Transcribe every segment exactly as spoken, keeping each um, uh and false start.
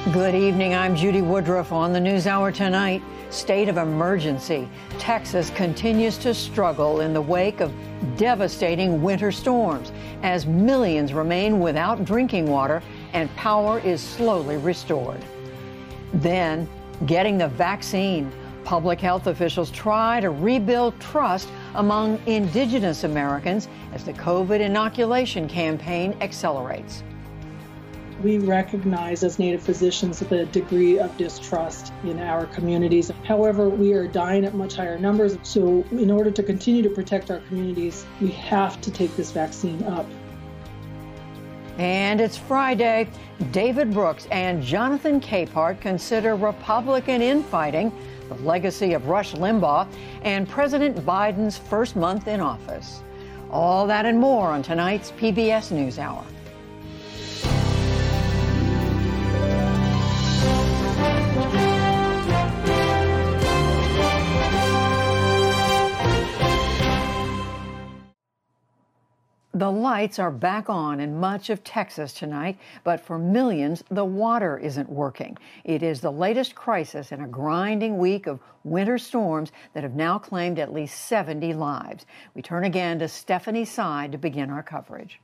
Good evening. I'm Judy Woodruff on the NewsHour tonight. State of emergency. Texas continues to struggle in the wake of devastating winter storms as millions remain without drinking water and power is slowly restored. Then, getting the vaccine. Public health officials try to rebuild trust among indigenous Americans as the COVID inoculation campaign accelerates. We recognize as Native physicians the degree of distrust in our communities. However, we are dying at much higher numbers. So in order to continue to protect our communities, we have to take this vaccine up. And it's Friday. David Brooks and Jonathan Capehart consider Republican infighting, the legacy of Rush Limbaugh, and President Biden's first month in office. All that and more on tonight's P B S NewsHour. The lights are back on in much of Texas tonight, but for millions, the water isn't working. It is the latest crisis in a grinding week of winter storms that have now claimed at least seventy lives. We turn again to Stephanie Sy to begin our coverage.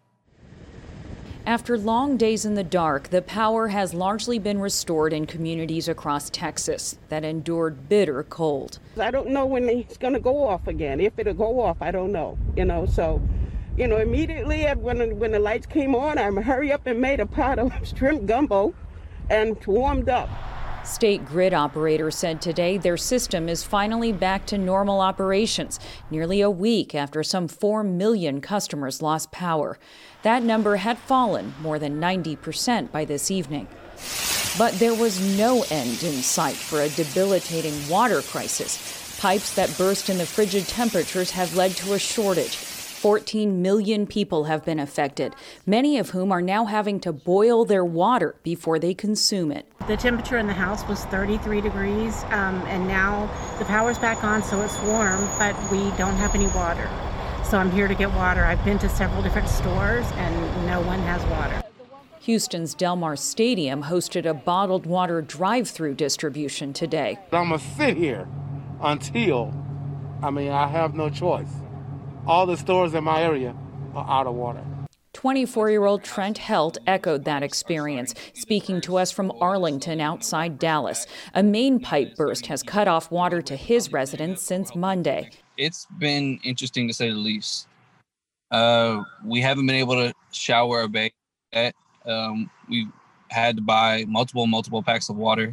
After long days in the dark, the power has largely been restored in communities across Texas that endured bitter cold. I don't know when it's going to go off again. If it'll go off, I don't know, you know, so... You know, immediately when when the lights came on, I hurry up and made a pot of shrimp gumbo and warmed up. State grid operators said today their system is finally back to normal operations, nearly a week after some four million customers lost power. That number had fallen more than ninety percent by this evening. But there was no end in sight for a debilitating water crisis. Pipes that burst in the frigid temperatures have led to a shortage. fourteen million people have been affected, many of whom are now having to boil their water before they consume it. The temperature in the house was thirty-three degrees, um, and now the power's back on, so it's warm, but we don't have any water. So I'm here to get water. I've been to several different stores, and no one has water. Houston's Del Mar Stadium hosted a bottled water drive-through distribution today. I'm going to sit here until, I mean, I have no choice. All the stores in my area are out of water. twenty-four-year-old Trent Helt echoed that experience, speaking to us from Arlington outside Dallas. A main pipe burst has cut off water to his residence since Monday. It's been interesting to say the least. Uh, we haven't been able to shower or bathe yet. Um, we've had to buy multiple, multiple packs of water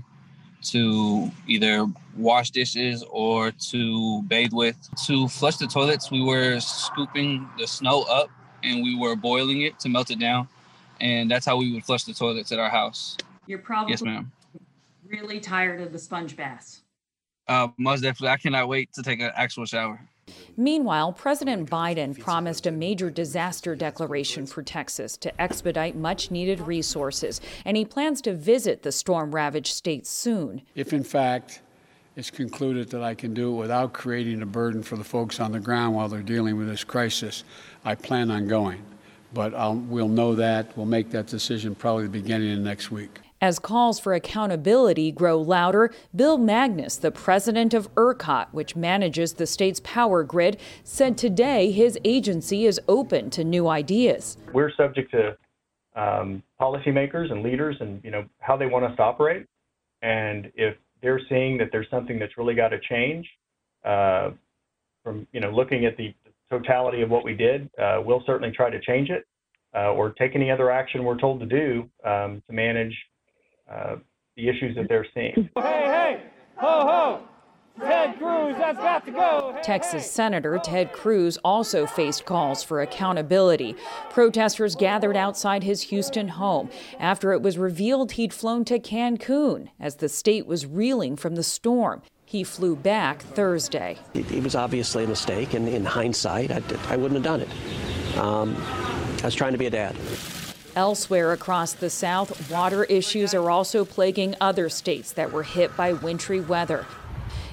to either wash dishes or to bathe with. To flush the toilets, we were scooping the snow up and we were boiling it to melt it down. And that's how we would flush the toilets at our house. You're probably yes, ma'am. really tired of the sponge baths. Uh, most definitely. I cannot wait to take an actual shower. Meanwhile, President Biden promised a major disaster declaration for Texas to expedite much-needed resources, and he plans to visit the storm-ravaged state soon. If, in fact, it's concluded that I can do it without creating a burden for the folks on the ground while they're dealing with this crisis, I plan on going. But I'll, we'll know that. We'll make that decision probably the beginning of next week. As calls for accountability grow louder, Bill Magnus, the president of ERCOT, which manages the state's power grid, said today his agency is open to new ideas. We're subject to um, policymakers and leaders and, you know, how they want us to operate. And if they're seeing that there's something that's really got to change uh, from, you know, looking at the totality of what we did, uh, we'll certainly try to change it uh, or take any other action we're told to do um, to manage Uh, the issues that they're seeing. Hey, hey, ho, ho, Ted Cruz, that's got to go. Hey, Texas hey. Senator Ted Cruz also faced calls for accountability. Protesters gathered outside his Houston home after it was revealed he'd flown to Cancun as the state was reeling from the storm. He flew back Thursday. It, it was obviously a mistake, and in hindsight, I, I wouldn't have done it. Um, I was trying to be a dad. Elsewhere across the South, water issues are also plaguing other states that were hit by wintry weather.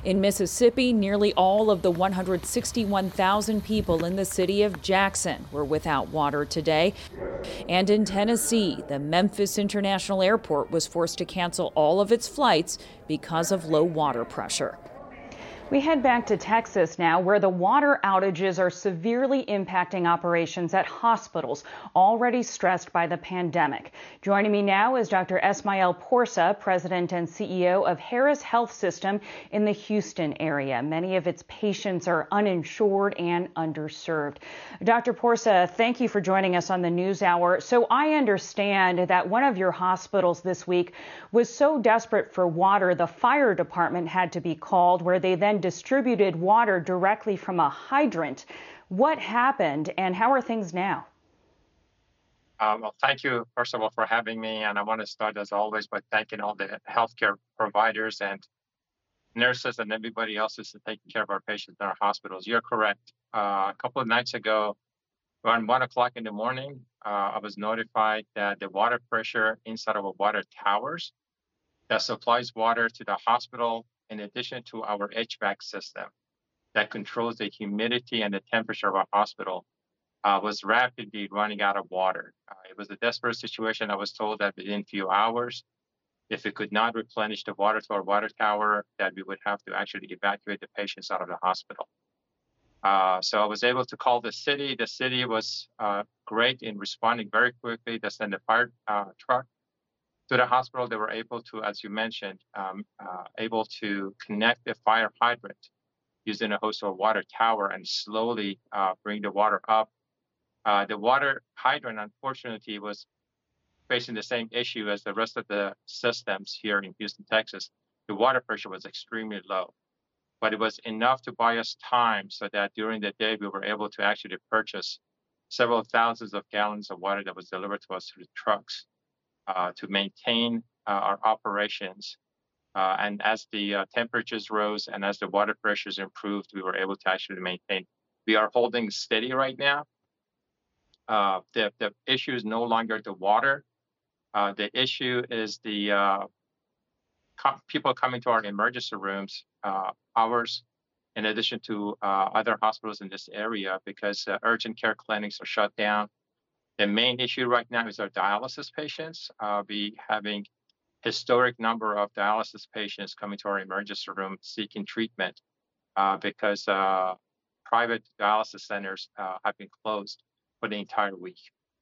In Mississippi, nearly all of the one hundred sixty-one thousand people in the city of Jackson were without water today. And in Tennessee, the Memphis International Airport was forced to cancel all of its flights because of low water pressure. We head back to Texas now, where the water outages are severely impacting operations at hospitals already stressed by the pandemic. Joining me now is Doctor Esmael Porsa, President and C E O of Harris Health System in the Houston area. Many of its patients are uninsured and underserved. Doctor Porsa, thank you for joining us on the News Hour. So I understand that one of your hospitals this week was so desperate for water, the fire department had to be called, where they then distributed water directly from a hydrant. What happened and how are things now? Uh, well, thank you, first of all, for having me. And I want to start, as always, by thanking all the healthcare providers and nurses and everybody else who's taking care of our patients in our hospitals. You're correct. Uh, a couple of nights ago, around one o'clock in the morning, uh, I was notified that the water pressure inside of our water towers that supplies water to the hospital, in addition to our H V A C system that controls the humidity and the temperature of our hospital, uh, was rapidly running out of water. Uh, it was a desperate situation. I was told that within a few hours, if we could not replenish the water to our water tower, that we would have to actually evacuate the patients out of the hospital. Uh, so I was able to call the city. The city was uh, great in responding very quickly. They sent a fire uh, truck to the hospital. They were able to, as you mentioned, um, uh, able to connect the fire hydrant using a hose to a water tower and slowly uh, bring the water up. Uh, the water hydrant, unfortunately, was facing the same issue as the rest of the systems here in Houston, Texas. The water pressure was extremely low, but it was enough to buy us time so that during the day we were able to actually purchase several thousands of gallons of water that was delivered to us through trucks. Uh, to maintain uh, our operations. Uh, and as the uh, temperatures rose and as the water pressures improved, we were able to actually maintain. We are holding steady right now. Uh, the, the issue is no longer the water. Uh, the issue is the uh, com- people coming to our emergency rooms, uh, ours, in addition to uh, other hospitals in this area, because uh, urgent care clinics are shut down. The main issue right now is our dialysis patients. Uh, we having historic number of dialysis patients coming to our emergency room seeking treatment uh, because uh, private dialysis centers uh, have been closed for the entire week.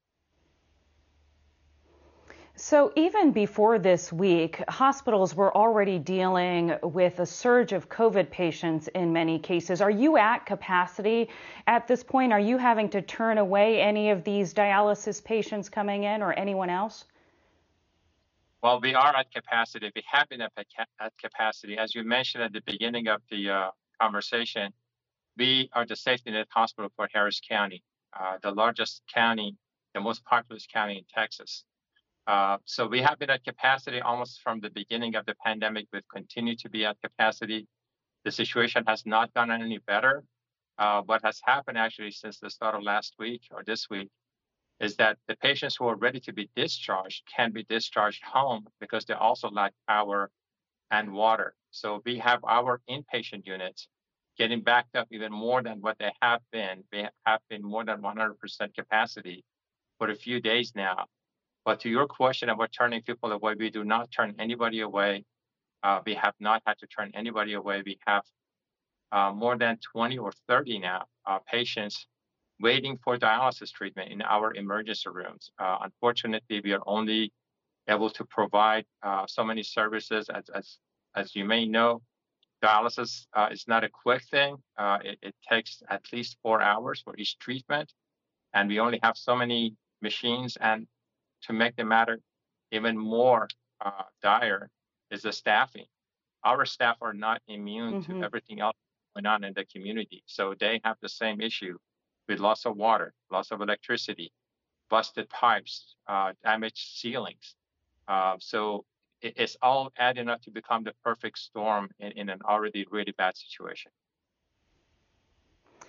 So even before this week, hospitals were already dealing with a surge of COVID patients in many cases. Are you at capacity at this point? Are you having to turn away any of these dialysis patients coming in or anyone else? Well, we are at capacity. We have been at, at capacity. As you mentioned at the beginning of the uh, conversation, we are the safety net hospital for Harris County, uh, the largest county, the most populous county in Texas. Uh, so we have been at capacity almost from the beginning of the pandemic. We've continued to be at capacity. The situation has not gotten any better. Uh, what has happened actually since the start of last week or this week is that the patients who are ready to be discharged can be discharged home because they also lack power and water. So we have our inpatient units getting backed up even more than what they have been. They have been more than one hundred percent capacity for a few days now. But to your question about turning people away, we do not turn anybody away. Uh, we have not had to turn anybody away. We have uh, more than twenty or thirty now uh, patients waiting for dialysis treatment in our emergency rooms. Uh, unfortunately, we are only able to provide uh, so many services. As, as, as you may know, dialysis uh, is not a quick thing. Uh, it, it takes at least four hours for each treatment. And we only have so many machines. And to make the matter even more uh, dire is the staffing. Our staff are not immune mm-hmm. to everything else going on in the community. So they have the same issue with loss of water, loss of electricity, busted pipes, uh, damaged ceilings. Uh, so it, it's all adding up to become the perfect storm in, in an already really bad situation.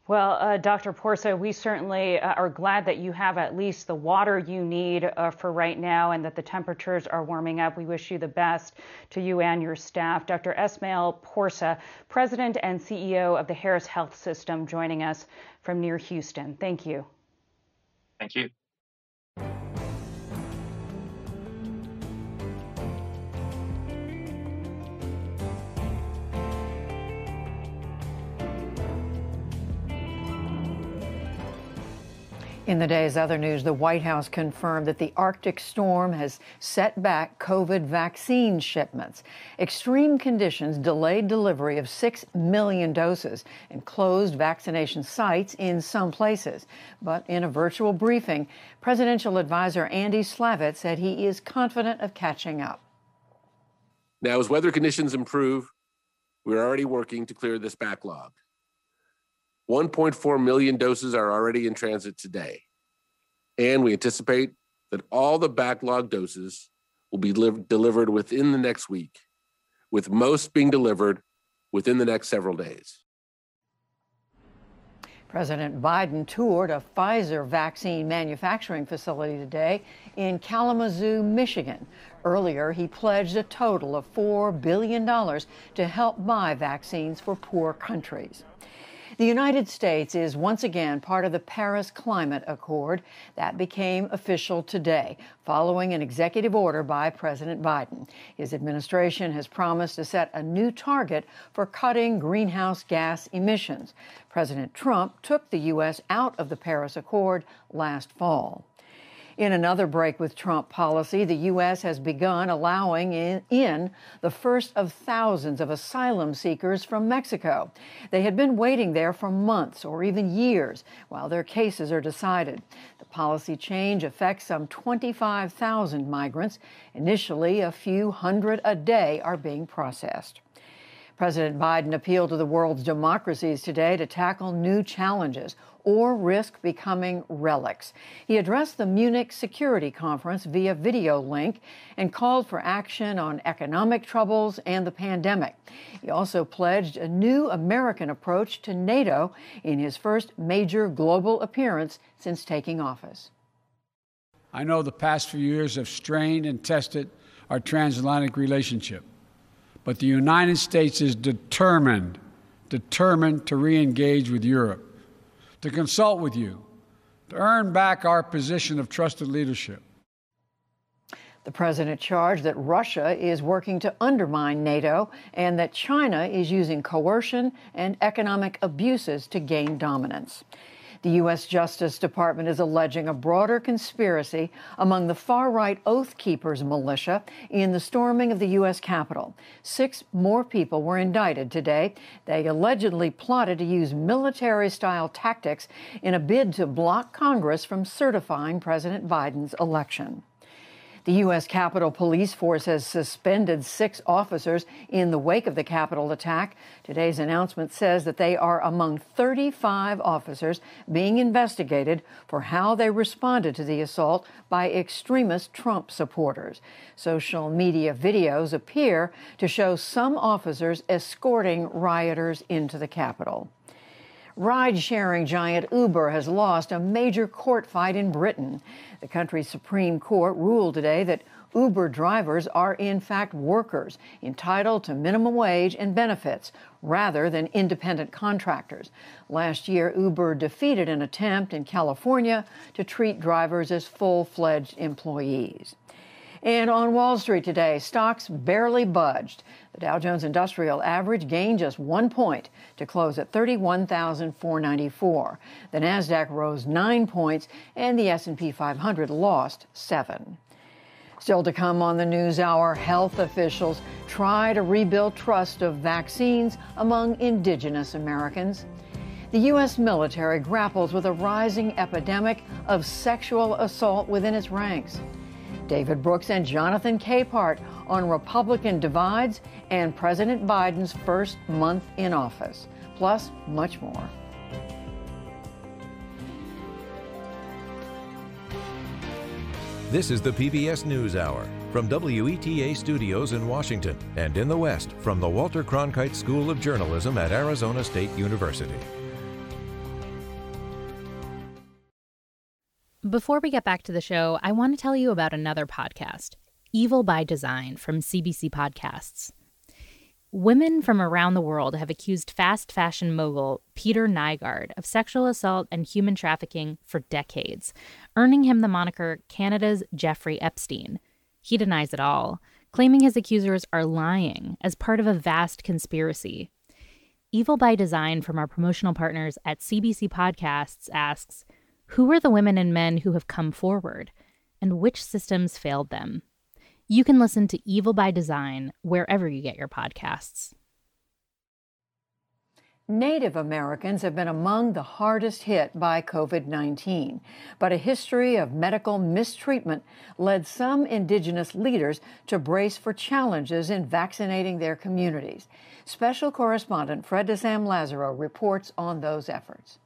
Well, uh, Doctor Porsa, we certainly uh, are glad that you have at least the water you need uh, for right now and that the temperatures are warming up. We wish you the best, to you and your staff. Doctor Esmail Porsa, President and C E O of the Harris Health System, joining us from near Houston. Thank you. Thank you. In the day's other news, the White House confirmed that the Arctic storm has set back COVID vaccine shipments. Extreme conditions delayed delivery of six million doses and closed vaccination sites in some places. But in a virtual briefing, presidential advisor Andy Slavitt said he is confident of catching up. Now, as weather conditions improve, we're already working to clear this backlog. one point four million doses are already in transit today, and we anticipate that all the backlog doses will be li- delivered within the next week, with most being delivered within the next several days. President Biden toured a Pfizer vaccine manufacturing facility today in Kalamazoo, Michigan. Earlier, he pledged a total of four billion dollars to help buy vaccines for poor countries. The United States is once again part of the Paris Climate Accord. That became official today, following an executive order by President Biden. His administration has promised to set a new target for cutting greenhouse gas emissions. President Trump took the U S out of the Paris Accord last fall. In another break with Trump policy, the U S has begun allowing in, in the first of thousands of asylum seekers from Mexico. They had been waiting there for months or even years while their cases are decided. The policy change affects some twenty-five thousand migrants. Initially, a few hundred a day are being processed. President Biden appealed to the world's democracies today to tackle new challenges or risk becoming relics. He addressed the Munich Security Conference via video link and called for action on economic troubles and the pandemic. He also pledged a new American approach to NATO in his first major global appearance since taking office. I know the past few years have strained and tested our transatlantic relationship. But the United States is determined, determined to re-engage with Europe, to consult with you, to earn back our position of trusted leadership. The president charged that Russia is working to undermine NATO and that China is using coercion and economic abuses to gain dominance. The U S Justice Department is alleging a broader conspiracy among the far-right Oath Keepers militia in the storming of the U S Capitol. Six more people were indicted today. They allegedly plotted to use military-style tactics in a bid to block Congress from certifying President Biden's election. The U S Capitol Police Force has suspended six officers in the wake of the Capitol attack. Today's announcement says that they are among thirty-five officers being investigated for how they responded to the assault by extremist Trump supporters. Social media videos appear to show some officers escorting rioters into the Capitol. Ride-sharing giant Uber has lost a major court fight in Britain. The country's Supreme Court ruled today that Uber drivers are in fact workers entitled to minimum wage and benefits rather than independent contractors. Last year, Uber defeated an attempt in California to treat drivers as full-fledged employees. And on Wall Street today, stocks barely budged. The Dow Jones Industrial Average gained just one point to close at thirty-one thousand four hundred ninety-four. The Nasdaq rose nine points, and the S and P five hundred lost seven. Still to come on the NewsHour, health officials try to rebuild trust of vaccines among indigenous Americans. The U S military grapples with a rising epidemic of sexual assault within its ranks. David Brooks and Jonathan Capehart on Republican divides and President Biden's first month in office, plus much more. This is the P B S NewsHour from W E T A Studios in Washington and in the West from the Walter Cronkite School of Journalism at Arizona State University. Before we get back to the show, I want to tell you about another podcast, Evil by Design from C B C Podcasts. Women from around the world have accused fast fashion mogul Peter Nygard of sexual assault and human trafficking for decades, earning him the moniker Canada's Jeffrey Epstein. He denies it all, claiming his accusers are lying as part of a vast conspiracy. Evil by Design from our promotional partners at C B C Podcasts asks, who are the women and men who have come forward, and which systems failed them? You can listen to Evil by Design wherever you get your podcasts. Native Americans have been among the hardest hit by COVID nineteen, but a history of medical mistreatment led some Indigenous leaders to brace for challenges in vaccinating their communities. Special correspondent Fred de Sam Lazaro reports on those efforts.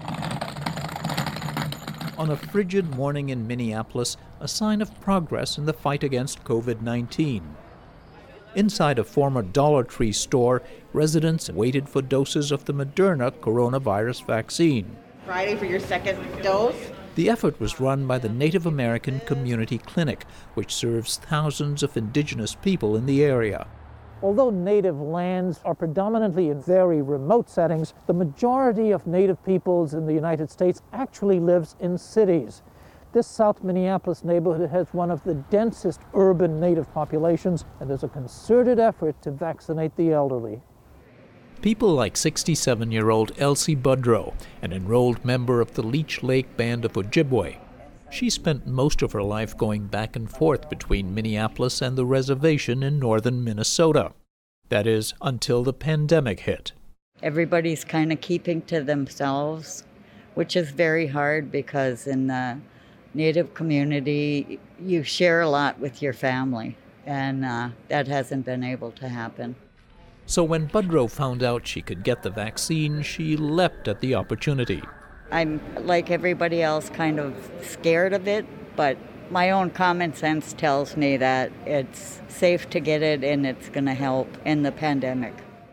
On a frigid morning in Minneapolis, a sign of progress in the fight against COVID nineteen. Inside a former Dollar Tree store, residents waited for doses of the Moderna coronavirus vaccine. Friday for your second dose. The effort was run by the Native American Community Clinic, which serves thousands of Indigenous people in the area. Although native lands are predominantly in very remote settings, the majority of native peoples in the United States actually lives in cities. This South Minneapolis neighborhood has one of the densest urban native populations, and there's a concerted effort to vaccinate the elderly. People like sixty-seven-year-old Elsie Budrow, an enrolled member of the Leech Lake Band of Ojibwe. She spent most of her life going back and forth between Minneapolis and the reservation in northern Minnesota. That is, until the pandemic hit. Everybody's kind of keeping to themselves, which is very hard because in the Native community, you share a lot with your family, and uh, that hasn't been able to happen. So when Budrow found out she could get the vaccine, she leapt at the opportunity. I'm, like everybody else, kind of scared of it, but my own common sense tells me that it's safe to get it and it's going to help in the pandemic.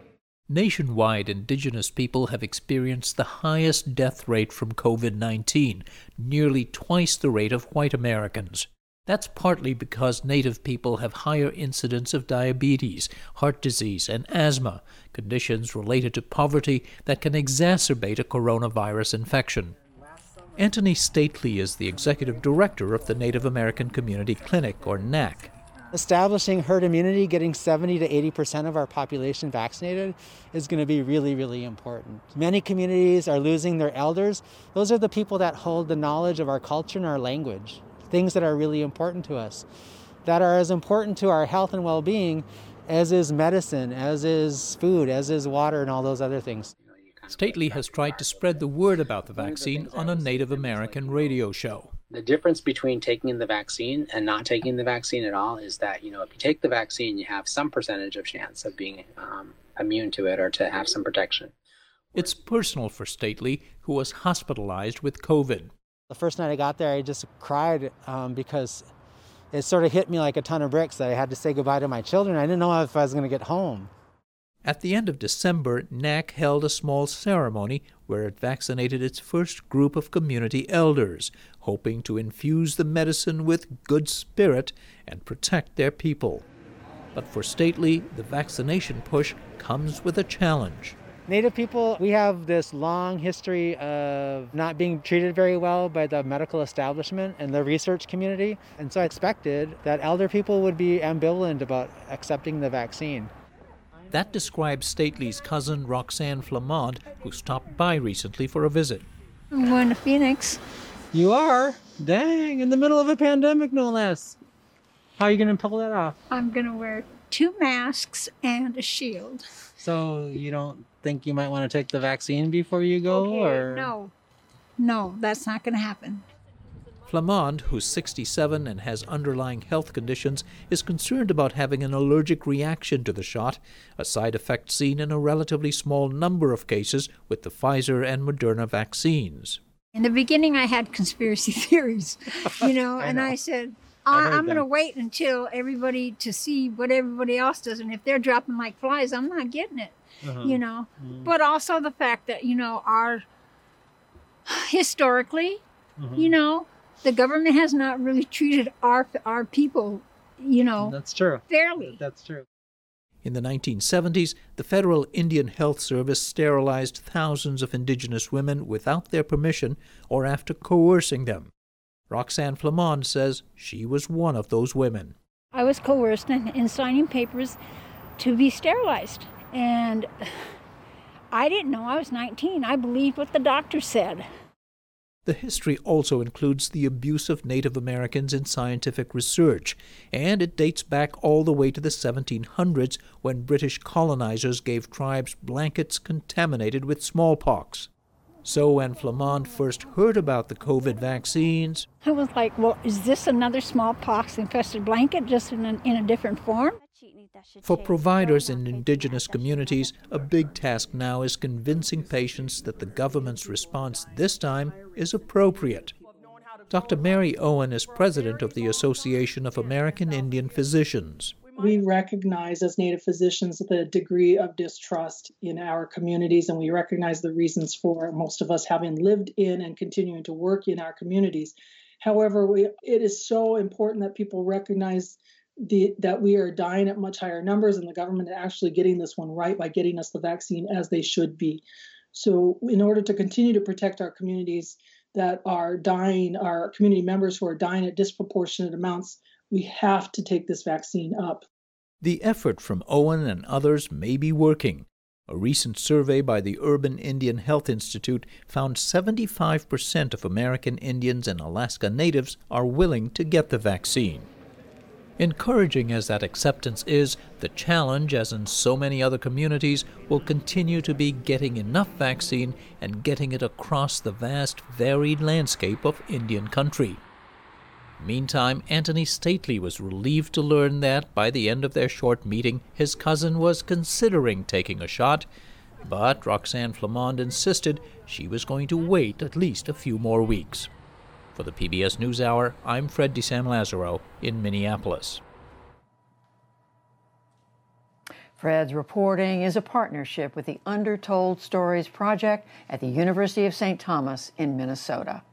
Nationwide, Indigenous people have experienced the highest death rate from COVID nineteen, nearly twice the rate of white Americans. That's partly because Native people have higher incidence of diabetes, heart disease, and asthma, conditions related to poverty that can exacerbate a coronavirus infection. Anthony Stately is the executive director of the Native American Community Clinic, or N A C. Establishing herd immunity, getting seventy to eighty percent of our population vaccinated, is going to be really, really important. Many communities are losing their elders. Those are the people that hold the knowledge of our culture and our language, things that are really important to us, that are as important to our health and well-being as is medicine, as is food, as is water, and all those other things. Stately has tried to spread the word about the vaccine on a Native American radio show. The difference between taking the vaccine and not taking the vaccine at all is that, you know, if you take the vaccine, you have some percentage of chance of being um, immune to it or to have some protection. It's personal for Stately, who was hospitalized with COVID. The first night I got there, I just cried um, because it sort of hit me like a ton of bricks that I had to say goodbye to my children. I didn't know if I was going to get home. At the end of December, N A C held a small ceremony where it vaccinated its first group of community elders, hoping to infuse the medicine with good spirit and protect their people. But for Stately, the vaccination push comes with a challenge. Native people, we have this long history of not being treated very well by the medical establishment and the research community, and so I expected that elder people would be ambivalent about accepting the vaccine. That describes Stately's cousin Roxanne Flamond, who stopped by recently for a visit. I'm going to Phoenix. You are? Dang, in the middle of a pandemic, no less. How are you going to pull that off? I'm going to wear two masks and a shield. So you don't think you might want to take the vaccine before you go? Okay, or no. No, that's not going to happen. Flamond, who's sixty-seven and has underlying health conditions, is concerned about having an allergic reaction to the shot, a side effect seen in a relatively small number of cases with the Pfizer and Moderna vaccines. In the beginning, I had conspiracy theories, you know, I and know. I said, I, I'm going to wait until everybody to see what everybody else does. And if they're dropping like flies, I'm not getting it, uh-huh. you know. Mm-hmm. But also the fact that, you know, our historically, mm-hmm. you know, the government has not really treated our our people, you know, That's true. fairly. That's true. In the nineteen seventies, the Federal Indian Health Service sterilized thousands of indigenous women without their permission or after coercing them. Roxanne Flamond says she was one of those women. I was coerced in, in signing papers to be sterilized. And I didn't know. I was nineteen. I believed what the doctor said. The history also includes the abuse of Native Americans in scientific research, and it dates back all the way to the seventeen hundreds when British colonizers gave tribes blankets contaminated with smallpox. So when Flamond first heard about the COVID vaccines, I was like, well, is this another smallpox-infested blanket just in a, in a different form? for providers in indigenous communities, a big task now is convincing patients that the government's response this time is appropriate. Doctor Mary Owen is president of the Association of American Indian Physicians. We recognize as Native physicians the degree of distrust in our communities, and we recognize the reasons for most of us having lived in and continuing to work in our communities. However, we, it is so important that people recognize the, that we are dying at much higher numbers, and the government is actually getting this one right by getting us the vaccine as they should be. So in order to continue to protect our communities that are dying, our community members who are dying at disproportionate amounts, we have to take this vaccine up. The effort from Owen and others may be working. A recent survey by the Urban Indian Health Institute found seventy-five percent of American Indians and Alaska Natives are willing to get the vaccine. Encouraging as that acceptance is, the challenge, as in so many other communities, will continue to be getting enough vaccine and getting it across the vast, varied landscape of Indian country. Meantime, Anthony Stately was relieved to learn that, by the end of their short meeting, his cousin was considering taking a shot, but Roxanne Flamond insisted she was going to wait at least a few more weeks. For the P B S NewsHour, I'm Fred DeSam-Lazaro in Minneapolis. Fred's reporting is a partnership with the Undertold Stories Project at the University of Saint Thomas in Minnesota.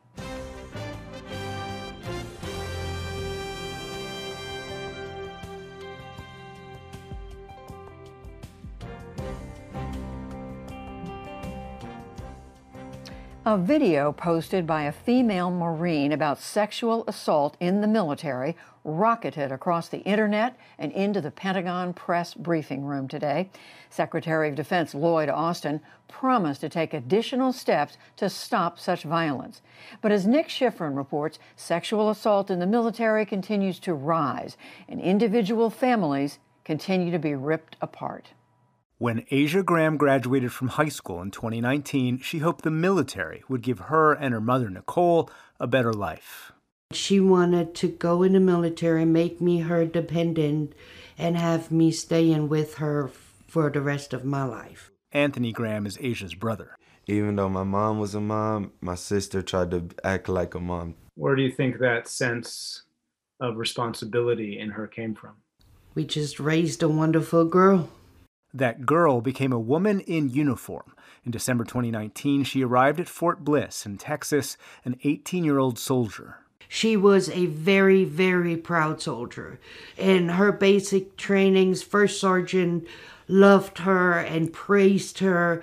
A video posted by a female Marine about sexual assault in the military rocketed across the internet and into the Pentagon press briefing room today. Secretary of Defense Lloyd Austin promised to take additional steps to stop such violence. But as Nick Schifrin reports, sexual assault in the military continues to rise, and individual families continue to be ripped apart. When Asia Graham graduated from high school in twenty nineteen, she hoped the military would give her and her mother, Nicole, a better life. She wanted to go in the military, make me her dependent, and have me staying with her for the rest of my life. Anthony Graham is Asia's brother. Even though my mom was a mom, my sister tried to act like a mom. Where do you think that sense of responsibility in her came from? We just raised a wonderful girl. That girl became a woman in uniform. In December twenty nineteen, she arrived at Fort Bliss in Texas, an eighteen-year-old soldier. She was a very, very proud soldier. In her basic trainings, First Sergeant loved her and praised her.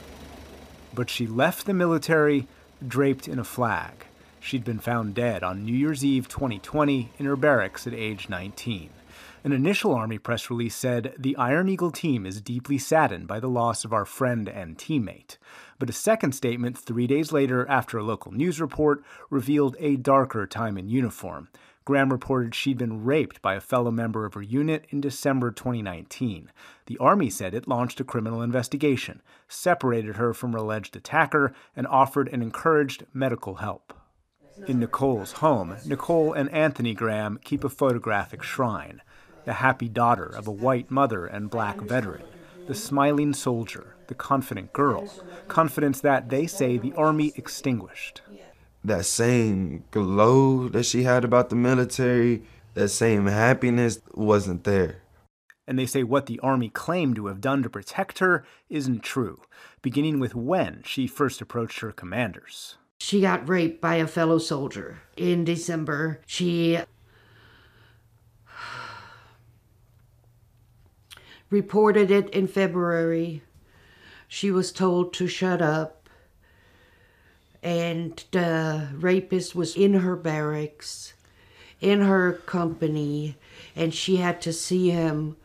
But she left the military draped in a flag. She'd been found dead on New Year's Eve twenty twenty in her barracks at age nineteen. An initial Army press release said, "The Iron Eagle team is deeply saddened by the loss of our friend and teammate." But a second statement three days later, after a local news report, revealed a darker time in uniform. Graham reported she'd been raped by a fellow member of her unit in December twenty nineteen. The Army said it launched a criminal investigation, separated her from her alleged attacker, and offered and encouraged medical help. In Nicole's home, Nicole and Anthony Graham keep a photographic shrine. The happy daughter of a white mother and black veteran, the smiling soldier, the confident girl, confidence that they say the Army extinguished. That same glow that she had about the military, that same happiness wasn't there. And they say what the Army claimed to have done to protect her isn't true, beginning with when she first approached her commanders. She got raped by a fellow soldier in December. She reported it in February. She was told to shut up. And the rapist was in her barracks, in her company, and she had to see him.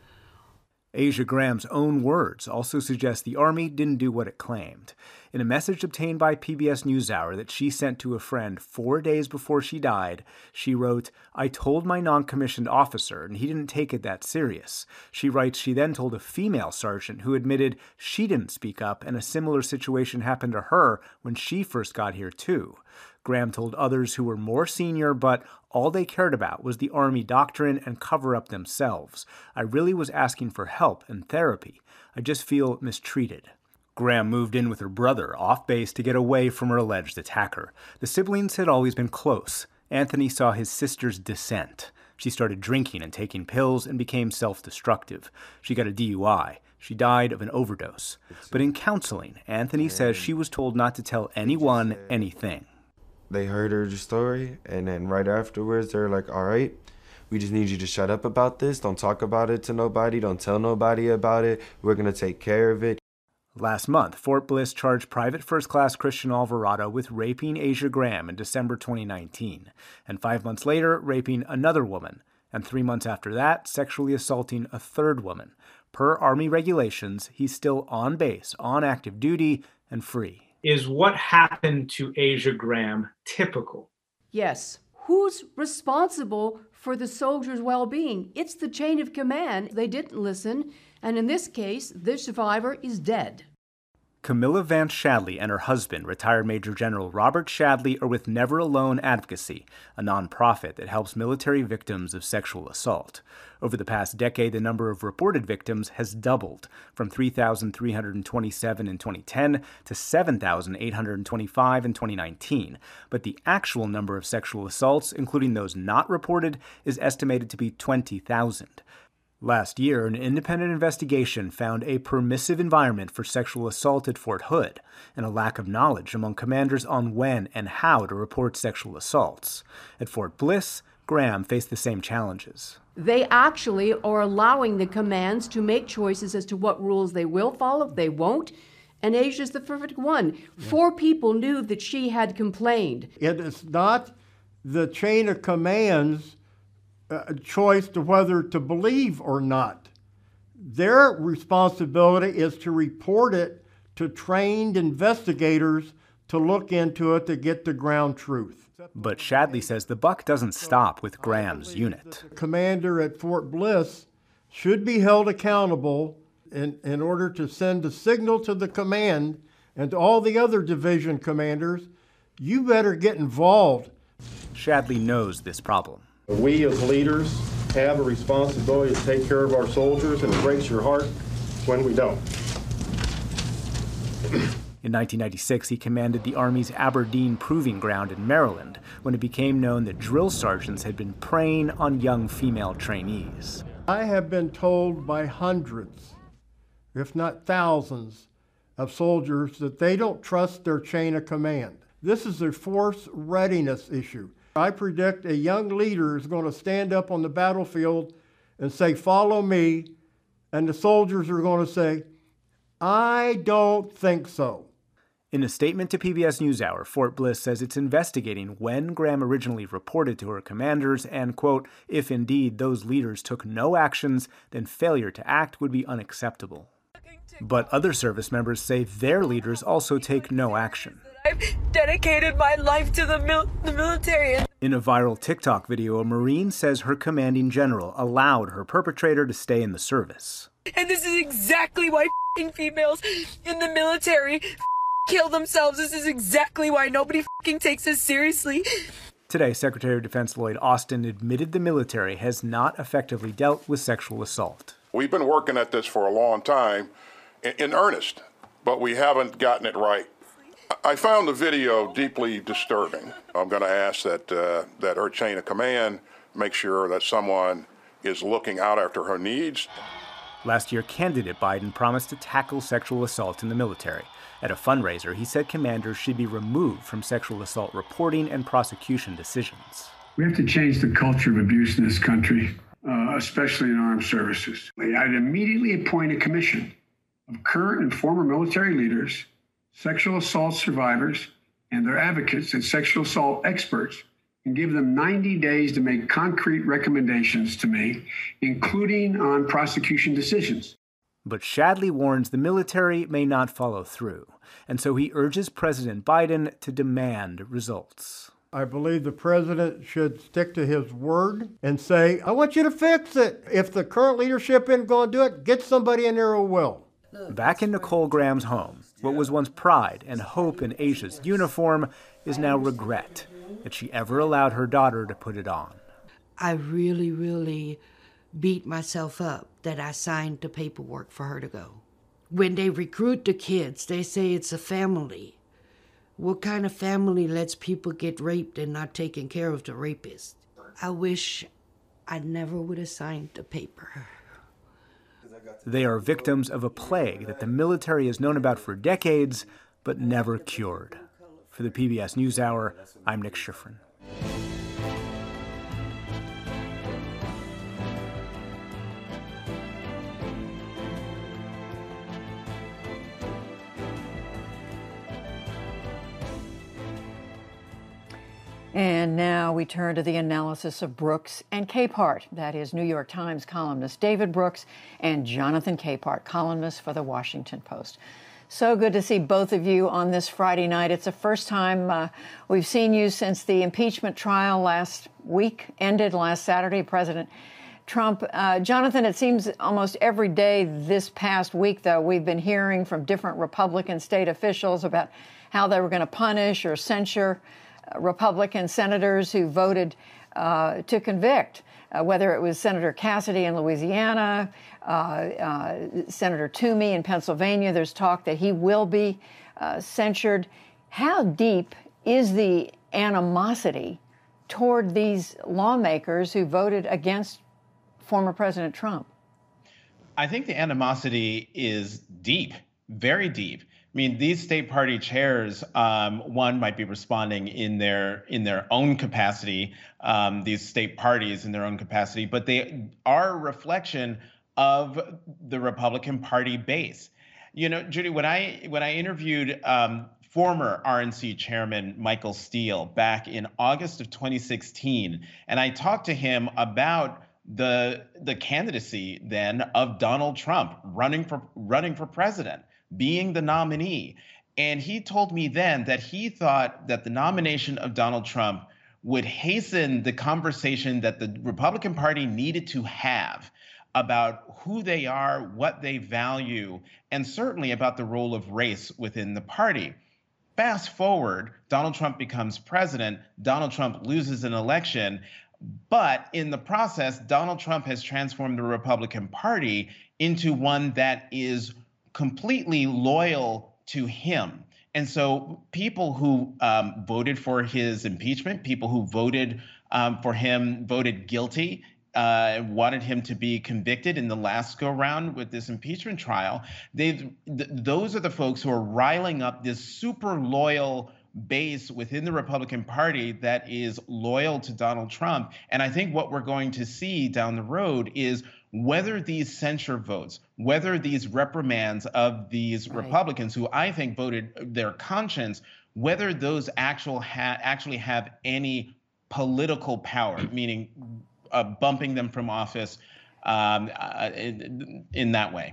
Asia Graham's own words also suggest the Army didn't do what it claimed. In a message obtained by P B S NewsHour that she sent to a friend four days before she died, she wrote, "I told my non-commissioned officer, and he didn't take it that serious." She writes she then told a female sergeant who admitted she didn't speak up, and a similar situation happened to her when she first got here too. Graham told others who were more senior, but all they cared about was the Army doctrine and cover up themselves. "I really was asking for help and therapy. I just feel mistreated." Graham moved in with her brother off base to get away from her alleged attacker. The siblings had always been close. Anthony saw his sister's descent. She started drinking and taking pills and became self-destructive. She got a D U I. She died of an overdose. But in counseling, Anthony says she was told not to tell anyone anything. They heard her story, and then right afterwards, they're like, all right, we just need you to shut up about this. Don't talk about it to nobody. Don't tell nobody about it. We're going to take care of it. Last month, Fort Bliss charged Private First Class Christian Alvarado with raping Asia Graham in December twenty nineteen, and five months later, raping another woman, and three months after that, sexually assaulting a third woman. Per Army regulations, he's still on base, on active duty, and free. Is what happened to Asia Graham typical? Yes. Who's responsible for the soldiers' well-being? It's the chain of command. They didn't listen, and in this case, the survivor is dead. Camilla Vance Shadley and her husband, retired Major General Robert Shadley, are with Never Alone Advocacy, a nonprofit that helps military victims of sexual assault. Over the past decade, the number of reported victims has doubled, from three thousand three hundred twenty-seven in twenty ten to seven thousand eight hundred twenty-five in twenty nineteen. But the actual number of sexual assaults, including those not reported, is estimated to be twenty thousand. Last year, an independent investigation found a permissive environment for sexual assault at Fort Hood and a lack of knowledge among commanders on when and how to report sexual assaults. At Fort Bliss, Graham faced the same challenges. They actually are allowing the commands to make choices as to what rules they will follow, they won't, and Asia's the perfect one. Yeah. Four people knew that she had complained. It is not the chain of commands a choice to whether to believe or not. Their responsibility is to report it to trained investigators to look into it to get the ground truth. But Shadley says the buck doesn't stop with Graham's unit. The commander at Fort Bliss should be held accountable in, in order to send a signal to the command and to all the other division commanders, you better get involved. Shadley knows this problem. We as leaders have a responsibility to take care of our soldiers, and it breaks your heart when we don't. In nineteen ninety-six, he commanded the Army's Aberdeen Proving Ground in Maryland when it became known that drill sergeants had been preying on young female trainees. I have been told by hundreds, if not thousands, of soldiers that they don't trust their chain of command. This is a force readiness issue. I predict a young leader is going to stand up on the battlefield and say, follow me, and the soldiers are going to say, I don't think so. In a statement to P B S NewsHour, Fort Bliss says it's investigating when Graham originally reported to her commanders and, quote, if indeed those leaders took no actions, then failure to act would be unacceptable. But other service members say their leaders also take no action. I've dedicated my life to the, mil- the military. In a viral TikTok video, a Marine says her commanding general allowed her perpetrator to stay in the service. And this is exactly why f***ing females in the military f- kill themselves. This is exactly why nobody f***ing takes us seriously. Today, Secretary of Defense Lloyd Austin admitted the military has not effectively dealt with sexual assault. We've been working at this for a long time, in, in earnest, but we haven't gotten it right. I found the video deeply disturbing. I'm going to ask that uh, that her chain of command make sure that someone is looking out after her needs. Last year, candidate Biden promised to tackle sexual assault in the military. At a fundraiser, he said commanders should be removed from sexual assault reporting and prosecution decisions. We have to change the culture of abuse in this country, uh, especially in armed services. I'd immediately appoint a commission of current and former military leaders, sexual assault survivors, and their advocates and sexual assault experts, and give them ninety days to make concrete recommendations to me, including on prosecution decisions. But Shadley warns the military may not follow through, and so he urges President Biden to demand results. I believe the president should stick to his word and say, I want you to fix it. If the current leadership isn't going to do it, get somebody in there who will. Back in Nicole Graham's home, what was once pride and hope in Aisha's uniform is now regret that she ever allowed her daughter to put it on. I really, really beat myself up that I signed the paperwork for her to go. When they recruit the kids, they say it's a family. What kind of family lets people get raped and not taking care of the rapist? I wish I never would have signed the paper. They are victims of a plague that the military has known about for decades, but never cured. For the P B S NewsHour, I'm Nick Schifrin. And now we turn to the analysis of Brooks and Capehart. That is New York Times columnist David Brooks and Jonathan Capehart, columnist for the Washington Post. So good to see both of you on this Friday night. It's the first time uh, we've seen you since the impeachment trial last week ended last Saturday. President Trump. Uh, Jonathan, it seems almost every day this past week, though, we've been hearing from different Republican state officials about how they were going to punish or censure Republican senators who voted uh, to convict, uh, whether it was Senator Cassidy in Louisiana, uh, uh, Senator Toomey in Pennsylvania. There's talk that he will be uh, censured. How deep is the animosity toward these lawmakers who voted against former President Trump? I think the animosity is deep, very deep. I mean, these state party chairs, um, one might be responding in their in their own capacity, um, these state parties in their own capacity, but they are a reflection of the Republican Party base. You know, Judy, when I when I interviewed um, former R N C chairman Michael Steele back in August of twenty sixteen, and I talked to him about the the candidacy then of Donald Trump running for running for president, being the nominee. And he told me then that he thought that the nomination of Donald Trump would hasten the conversation that the Republican Party needed to have about who they are, what they value, and certainly about the role of race within the party. Fast forward, Donald Trump becomes president, Donald Trump loses an election, but in the process, Donald Trump has transformed the Republican Party into one that is completely loyal to him. And so people who um, voted for his impeachment, people who voted um, for him, voted guilty, uh, wanted him to be convicted in the last go round with this impeachment trial, they've, th- those are the folks who are riling up this super loyal base within the Republican Party that is loyal to Donald Trump. And I think what we're going to see down the road is whether these censure votes, whether these reprimands of these right. Republicans who I think voted their conscience, whether those actual ha- actually have any political power, meaning uh, bumping them from office um, uh, in, in that way.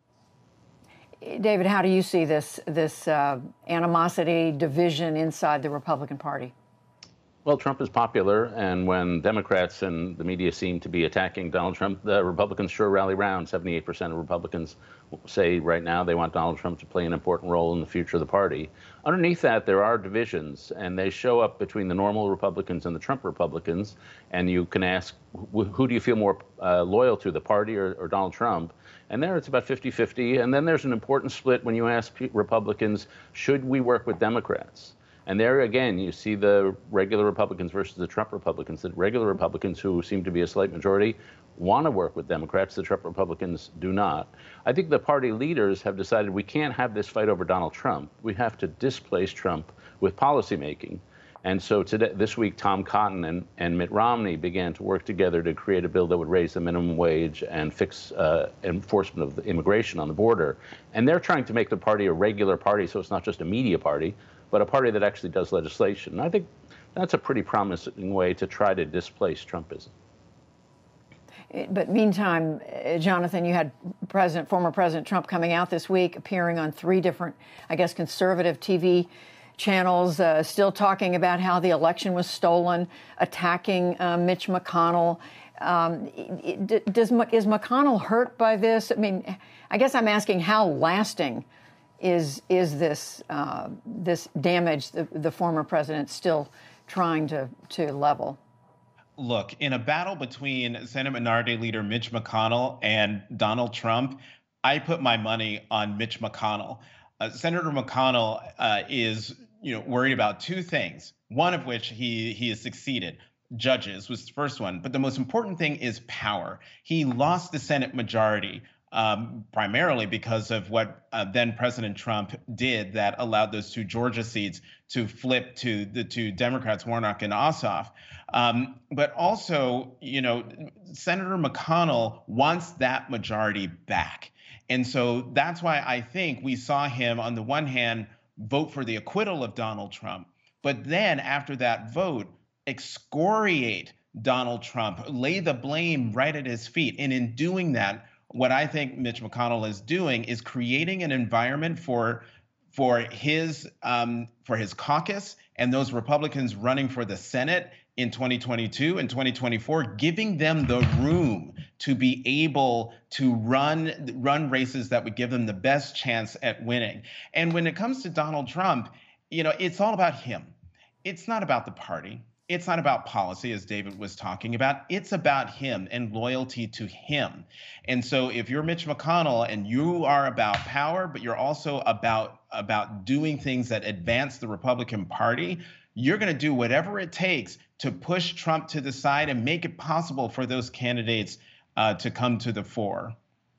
David, how do you see this this uh, animosity, division inside the Republican Party? Well, Trump is popular, and when Democrats and the media seem to be attacking Donald Trump, the Republicans sure rally round. seventy-eight percent of Republicans say right now they want Donald Trump to play an important role in the future of the party. Underneath that, there are divisions, and they show up between the normal Republicans and the Trump Republicans, and you can ask, who do you feel more uh, loyal to, the party or, or Donald Trump? And there it's about fifty fifty, and then there's an important split when you ask Republicans, should we work with Democrats? And there again, you see the regular Republicans versus the Trump Republicans. The regular Republicans, who seem to be a slight majority, want to work with Democrats. The Trump Republicans do not. I think the party leaders have decided we can't have this fight over Donald Trump. We have to displace Trump with policymaking. And so today, this week, Tom Cotton and, and Mitt Romney began to work together to create a bill that would raise the minimum wage and fix uh, enforcement of the immigration on the border. And they're trying to make the party a regular party, so it's not just a media party, but a party that actually does legislation. And I think that's a pretty promising way to try to displace Trumpism. But meantime, Jonathan, you had President, former President Trump coming out this week, appearing on three different, I guess, conservative T V channels, uh, still talking about how the election was stolen, attacking uh, Mitch McConnell. Um, does is McConnell hurt by this? I mean, I guess I'm asking how lasting is is this uh, this damage the, the former president still trying to to level? Look, in a battle between Senate Minority Leader Mitch McConnell and Donald Trump, I put my money on Mitch McConnell. Uh, Senator McConnell uh, is, you know, worried about two things. One of which he he has succeeded. Judges was the first one, but the most important thing is power. He lost the Senate majority um, primarily because of what uh, then President Trump did that allowed those two Georgia seats to flip to the two Democrats, Warnock and Ossoff. Um, but also, you know, Senator McConnell wants that majority back. And so that's why I think we saw him, on the one hand, vote for the acquittal of Donald Trump, but then after that vote, excoriate Donald Trump, lay the blame right at his feet. And in doing that, what I think Mitch McConnell is doing is creating an environment for for his um, for his caucus and those Republicans running for the Senate in twenty twenty-two and twenty twenty-four, giving them the room to be able to run run races that would give them the best chance at winning. And when it comes to Donald Trump, you know, it's all about him. It's not about the party. It's not about policy, as David was talking about. It's about him and loyalty to him. And so if you're Mitch McConnell and you are about power, but you're also about, about doing things that advance the Republican Party, you're going to do whatever it takes to push Trump to the side and make it possible for those candidates uh, to come to the fore.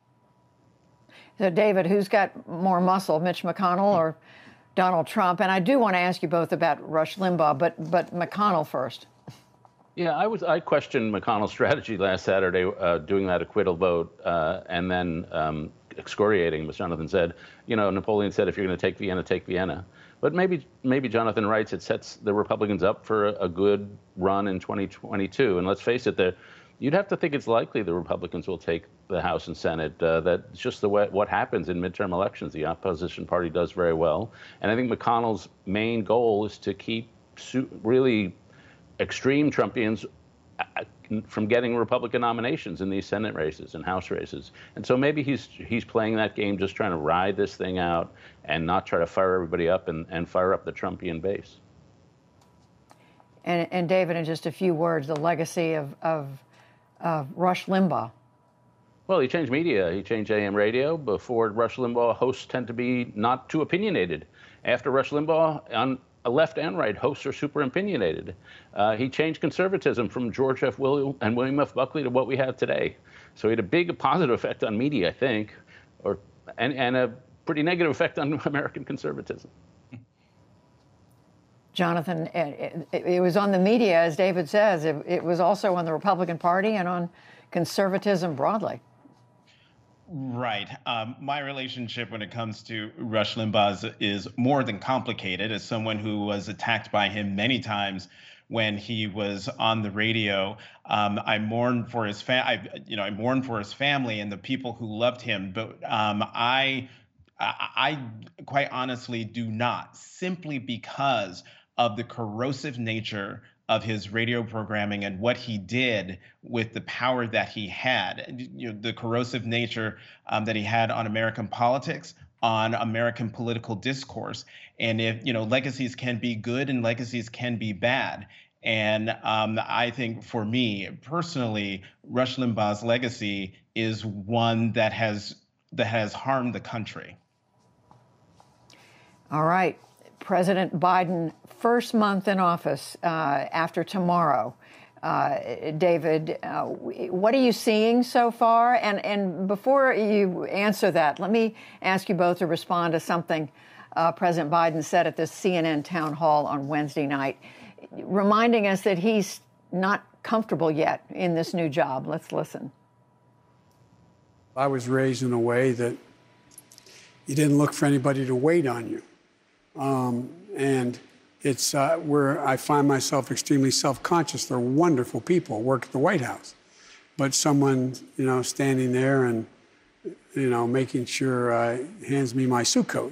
So, David, who's got more muscle, Mitch McConnell or Donald Trump? And I do want to ask you both about Rush Limbaugh, but but McConnell first. Yeah, I was I questioned McConnell's strategy last Saturday, uh, doing that acquittal vote, uh, and then um, excoriating, as Jonathan said. You know, Napoleon said, if you're going to take Vienna, take Vienna. But maybe maybe Jonathan writes it sets the Republicans up for a, a good run in twenty twenty-two. And let's face it, the, you'd have to think it's likely the Republicans will take the House and Senate. Uh, that's just the way what happens in midterm elections. The opposition party does very well. And I think McConnell's main goal is to keep su- really extreme Trumpians from getting Republican nominations in these Senate races and House races. And so maybe he's he's playing that game, just trying to ride this thing out and not try to fire everybody up and, and fire up the Trumpian base. And, and David, in just a few words, the legacy of, of, of Rush Limbaugh. Well, he changed media. He changed A M radio. Before, Rush Limbaugh hosts tend to be not too opinionated. After Rush Limbaugh, on left and right, hosts are super opinionated. Uh, he changed conservatism from George F. Will and William F. Buckley to what we have today. So he had a big positive effect on media, I think, or and, and a pretty negative effect on American conservatism. Jonathan, it, it, it was on the media, as David says. It, it was also on the Republican Party and on conservatism broadly. Right. Um, my relationship when it comes to Rush Limbaugh is, is more than complicated. As someone who was attacked by him many times when he was on the radio, um, I mourn for his fa- I, you know, I mourn for his family and the people who loved him. But um, I, I, I quite honestly do not, simply because of the corrosive nature of his radio programming and what he did with the power that he had, you know, the corrosive nature um, that he had on American politics, on American political discourse. And if, you know, legacies can be good and legacies can be bad. And um, I think for me personally, Rush Limbaugh's legacy is one that has that has harmed the country. All right. President Biden, first month in office uh, after tomorrow. Uh, David, uh, what are you seeing so far? And, and before you answer that, let me ask you both to respond to something uh, President Biden said at this C N N town hall on Wednesday night, reminding us that he's not comfortable yet in this new job. Let's listen. I was raised in a way that you didn't look for anybody to wait on you. Um, and it's uh, where I find myself extremely self-conscious. They're wonderful people, work at the White House. But someone, you know, standing there and, you know, making sure uh, hands me my suit coat.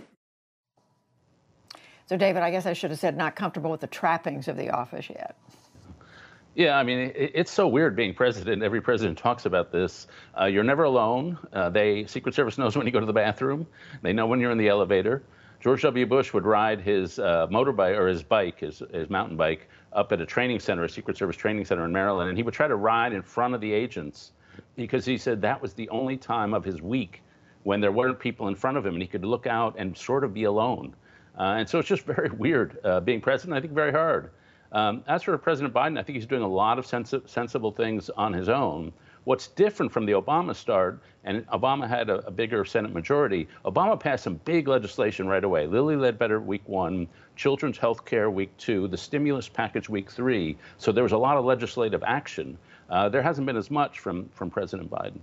So, David, I guess I should have said not comfortable with the trappings of the office yet. Yeah, I mean, it, it's so weird being president. Every president talks about this. Uh, you're never alone. Uh, they Secret Service knows when you go to the bathroom. They know when you're in the elevator. George W. Bush would ride his uh, motorbike or his bike, his, his mountain bike, up at a training center, a Secret Service training center in Maryland, and he would try to ride in front of the agents because he said that was the only time of his week when there weren't people in front of him and he could look out and sort of be alone. Uh, and so it's just very weird uh, being president, I think very hard. Um, as for President Biden, I think he's doing a lot of sensi- sensible things on his own. What's different from the Obama start, and Obama had a, a bigger Senate majority, Obama passed some big legislation right away. Lilly Ledbetter week one, children's health care week two, the stimulus package week three. So there was a lot of legislative action. Uh, there hasn't been as much from, from President Biden.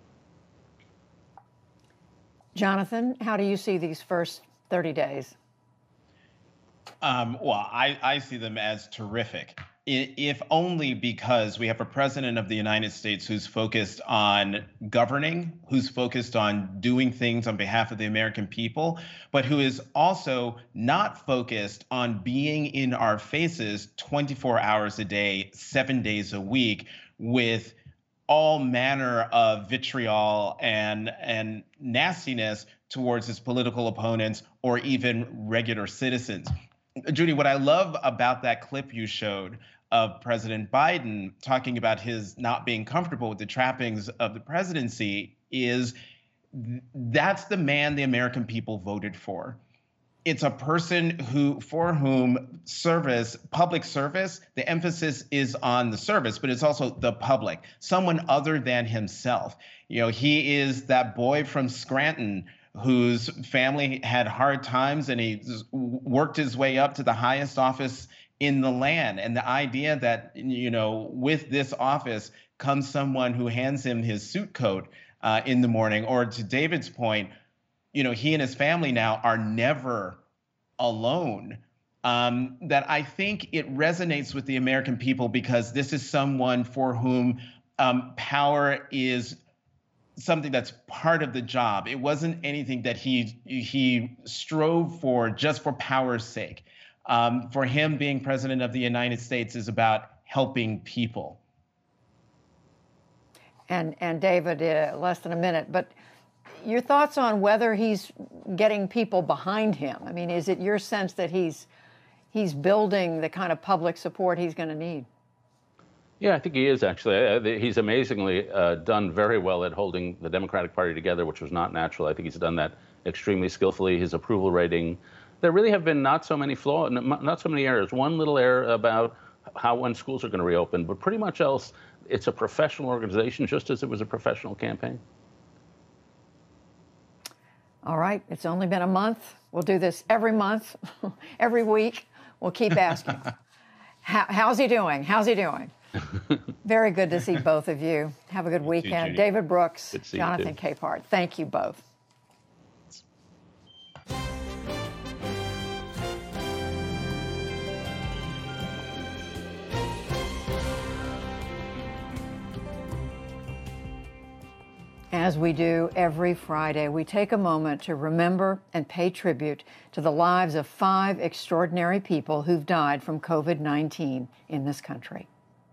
Jonathan, how do you see these first thirty days? Um, well, I, I see them as terrific, if only because we have a president of the United States who's focused on governing, who's focused on doing things on behalf of the American people, but who is also not focused on being in our faces twenty-four hours a day, seven days a week, with all manner of vitriol and, and nastiness towards his political opponents or even regular citizens. Judy, what I love about that clip you showed of President Biden talking about his not being comfortable with the trappings of the presidency is that's the man the American people voted for. It's a person who, for whom service, public service, the emphasis is on the service, but it's also the public, someone other than himself. You know, he is that boy from Scranton whose family had hard times and he worked his way up to the highest office in the land. And the idea that, you know, with this office comes someone who hands him his suit coat uh, in the morning, or to David's point, you know, he and his family now are never alone. Um, that I think it resonates with the American people because this is someone for whom um, power is something that's part of the job. It wasn't anything that he he strove for just for power's sake. Um, for him, being president of the United States is about helping people. And and David, uh, less than a minute, but your thoughts on whether he's getting people behind him? I mean, is it your sense that he's he's building the kind of public support he's going to need? Yeah, I think he is actually. He's amazingly uh, done very well at holding the Democratic Party together, which was not natural. I think he's done that extremely skillfully. His approval rating, there really have been not so many flaws, not so many errors. One little error about how when schools are going to reopen, but pretty much else, it's a professional organization, just as it was a professional campaign. All right, it's only been a month. We'll do this every month, every week. We'll keep asking. How, how's he doing? How's he doing? Very good to see both of you. Have a good weekend. You, David Brooks, Jonathan Capehart, thank you both. As we do every Friday, we take a moment to remember and pay tribute to the lives of five extraordinary people who've died from COVID nineteen in this country.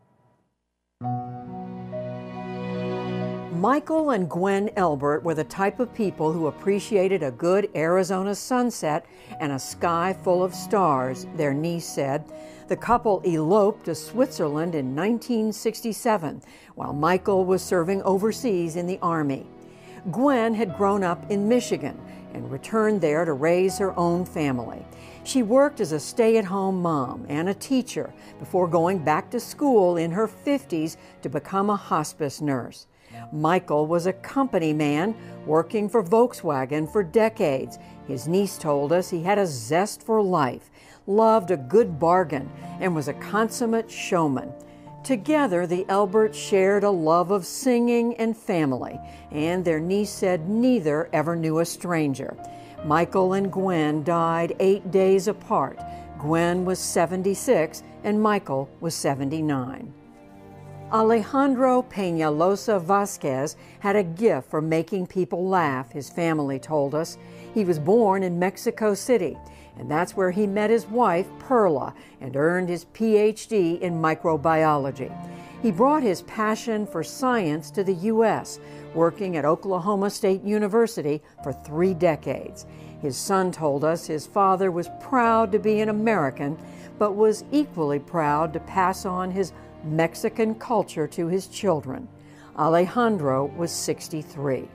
Michael and Gwen Elbert were the type of people who appreciated a good Arizona sunset and a sky full of stars, their niece said. The couple eloped to Switzerland in nineteen sixty-seven, while Michael was serving overseas in the Army. Gwen had grown up in Michigan and returned there to raise her own family. She worked as a stay-at-home mom and a teacher before going back to school in her fifties to become a hospice nurse. Michael was a company man working for Volkswagen for decades. His niece told us he had a zest for life, loved a good bargain, and was a consummate showman. Together, the Elberts shared a love of singing and family, and their niece said neither ever knew a stranger. Michael and Gwen died eight days apart. Gwen was seventy-six and Michael was seventy-nine. Alejandro Peñalosa Vasquez had a gift for making people laugh, his family told us. He was born in Mexico City, and that's where he met his wife, Perla, and earned his P H D in microbiology. He brought his passion for science to the U S, working at Oklahoma State University for three decades. His son told us his father was proud to be an American, but was equally proud to pass on his Mexican culture to his children. Alejandro was sixty-three.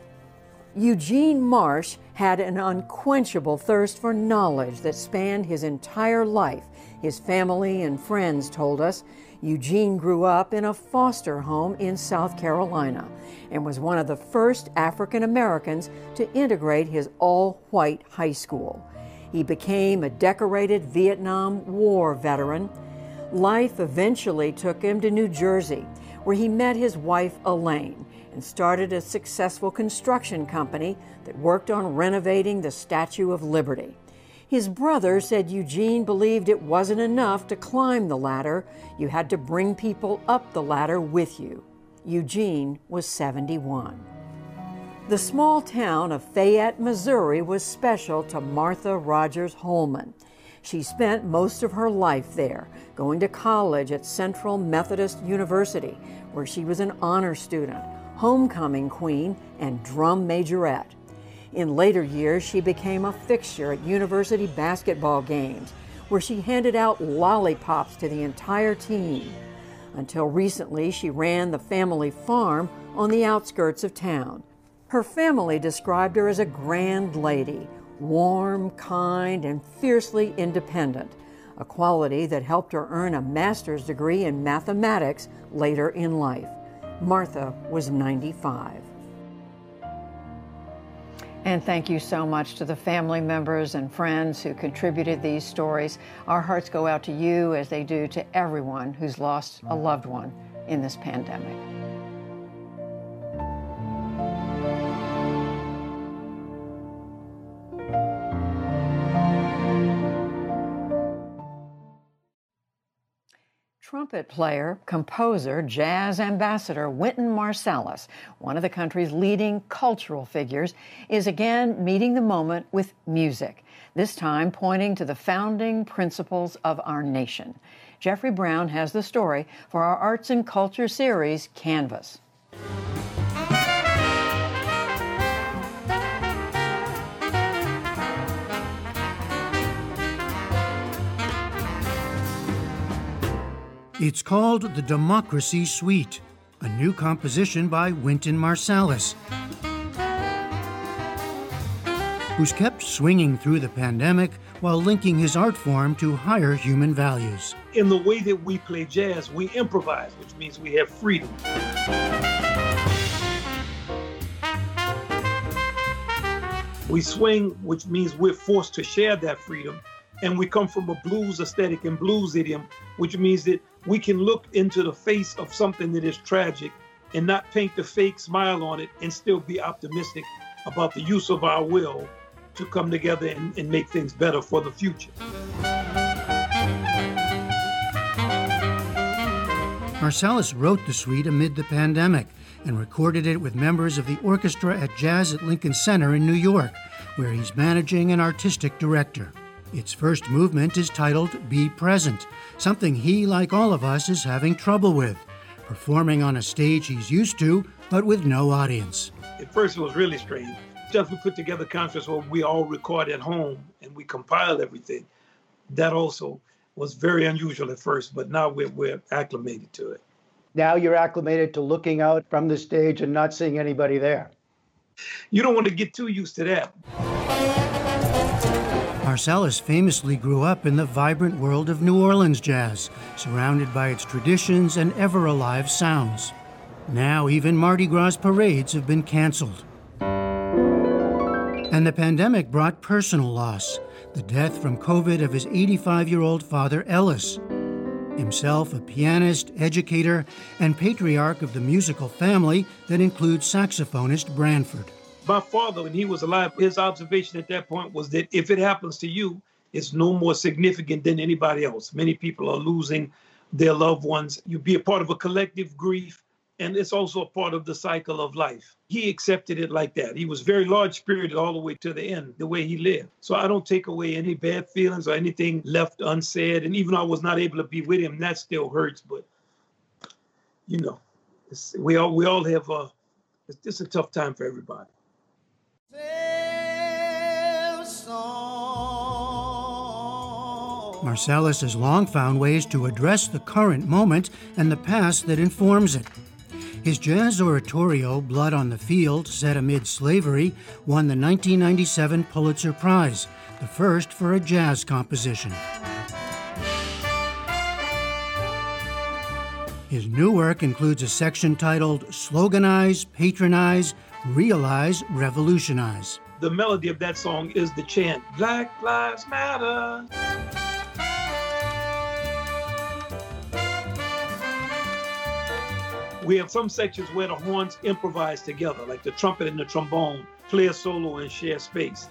Eugene Marsh had an unquenchable thirst for knowledge that spanned his entire life. His family and friends told us Eugene grew up in a foster home in South Carolina and was one of the first African Americans to integrate his all-white high school. He became a decorated Vietnam War veteran. Life eventually took him to New Jersey, where he met his wife Elaine and started a successful construction company that worked on renovating the Statue of Liberty. His brother said Eugene believed it wasn't enough to climb the ladder. You had to bring people up the ladder with you. Eugene was seventy-one. The small town of Fayette, Missouri was special to Martha Rogers Holman. She spent most of her life there, going to college at Central Methodist University, where she was an honor student, homecoming queen, and drum majorette. In later years, she became a fixture at university basketball games, where she handed out lollipops to the entire team. Until recently, she ran the family farm on the outskirts of town. Her family described her as a grand lady, warm, kind, and fiercely independent, a quality that helped her earn a master's degree in mathematics later in life. Martha was ninety-five. And thank you so much to the family members and friends who contributed these stories. Our hearts go out to you as they do to everyone who's lost a loved one in this pandemic. Trumpet player, composer, jazz ambassador Wynton Marsalis, one of the country's leading cultural figures, is again meeting the moment with music, this time pointing to the founding principles of our nation. Jeffrey Brown has the story for our Arts and Culture series, Canvas. It's called the Democracy Suite, a new composition by Wynton Marsalis, who's kept swinging through the pandemic while linking his art form to higher human values. In the way that we play jazz, we improvise, which means we have freedom. We swing, which means we're forced to share that freedom. And we come from a blues aesthetic and blues idiom, which means that we can look into the face of something that is tragic and not paint the fake smile on it and still be optimistic about the use of our will to come together and, and make things better for the future. Marsalis wrote the suite amid the pandemic and recorded it with members of the orchestra at Jazz at Lincoln Center in New York, where he's managing and artistic director. Its first movement is titled Be Present, something he, like all of us, is having trouble with, performing on a stage he's used to, but with no audience. At first it was really strange. Just we put together concerts where we all record at home and we compile everything. That also was very unusual at first, but now we're, we're acclimated to it. Now you're acclimated to looking out from the stage and not seeing anybody there. You don't want to get too used to that. Marsalis famously grew up in the vibrant world of New Orleans jazz, surrounded by its traditions and ever-alive sounds. Now even Mardi Gras parades have been canceled. And the pandemic brought personal loss, the death from COVID of his eighty-five-year-old father, Ellis. Himself a pianist, educator, and patriarch of the musical family that includes saxophonist Branford. My father, when he was alive, his observation at that point was that if it happens to you, it's no more significant than anybody else. Many people are losing their loved ones. You be a part of a collective grief, and it's also a part of the cycle of life. He accepted it like that. He was very large-spirited all the way to the end, the way he lived. So I don't take away any bad feelings or anything left unsaid. And even though I was not able to be with him, that still hurts. But, you know, it's, we all we all have a, it's just a tough time for everybody. Marsalis has long found ways to address the current moment and the past that informs it. His jazz oratorio, Blood on the Field, set amid slavery, won the nineteen ninety-seven Pulitzer Prize, the first for a jazz composition. His new work includes a section titled Sloganize, Patronize, Realize, Revolutionize. The melody of that song is the chant, Black Lives Matter. We have some sections where the horns improvise together, like the trumpet and the trombone play a solo and share space.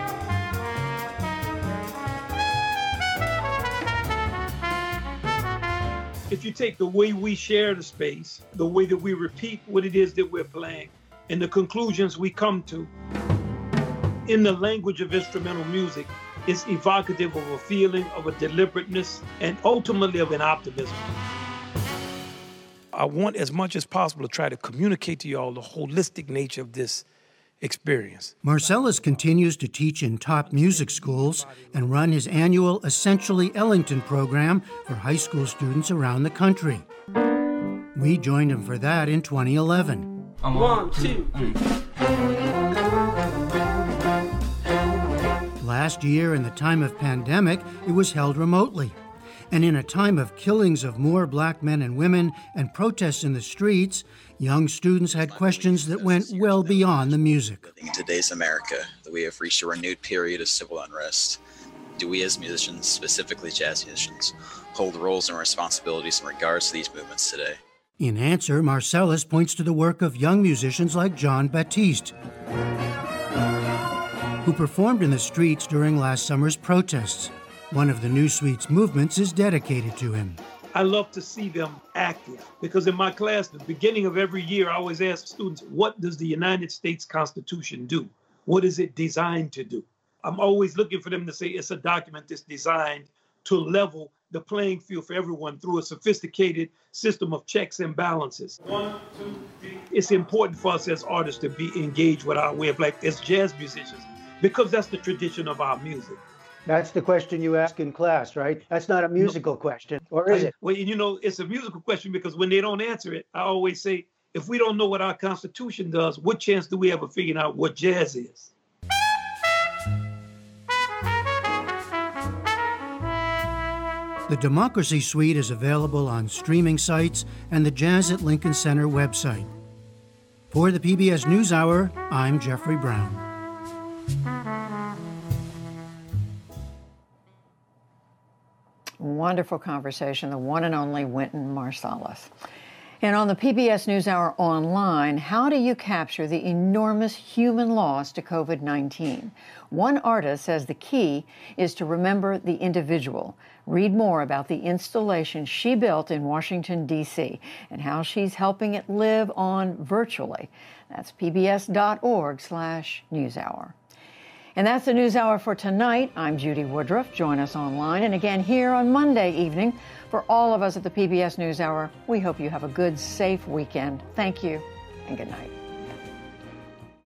If you take the way we share the space, the way that we repeat what it is that we're playing, and the conclusions we come to, in the language of instrumental music, it's evocative of a feeling of a deliberateness and ultimately of an optimism. I want as much as possible to try to communicate to you all the holistic nature of this experience. Marsalis continues to teach in top music schools and run his annual Essentially Ellington program for high school students around the country. We joined him for that in twenty eleven. One, two, three. Last year, in the time of pandemic, it was held remotely. And in a time of killings of more black men and women and protests in the streets, young students had questions that went well beyond the music. In today's America, that we have reached a renewed period of civil unrest. Do we as musicians, specifically jazz musicians, hold roles and responsibilities in regards to these movements today? In answer, Marsalis points to the work of young musicians like John Batiste, who performed in the streets during last summer's protests. One of the New Suite's movements is dedicated to him. I love to see them active because in my class, the beginning of every year, I always ask students, what does the United States Constitution do? What is it designed to do? I'm always looking for them to say it's a document that's designed to level the playing field for everyone through a sophisticated system of checks and balances. One, two, three. It's important for us as artists to be engaged with our way of life as jazz musicians because that's the tradition of our music. That's the question you ask in class, right? That's not a musical no. question, or is I, it? Well, you know, it's a musical question because when they don't answer it, I always say, if we don't know what our Constitution does, what chance do we have of figuring out what jazz is? The Democracy Suite is available on streaming sites and the Jazz at Lincoln Center website. For the P B S NewsHour, I'm Jeffrey Brown. Wonderful conversation, the one and only Wynton Marsalis. And on the P B S NewsHour online, how do you capture the enormous human loss to COVID nineteen? One artist says the key is to remember the individual. Read more about the installation she built in Washington, D C, and how she's helping it live on virtually. That's pbs.org slash newshour. And that's the NewsHour for tonight. I'm Judy Woodruff. Join us online and again here on Monday evening. For all of us at the P B S NewsHour, we hope you have a good, safe weekend. Thank you and good night.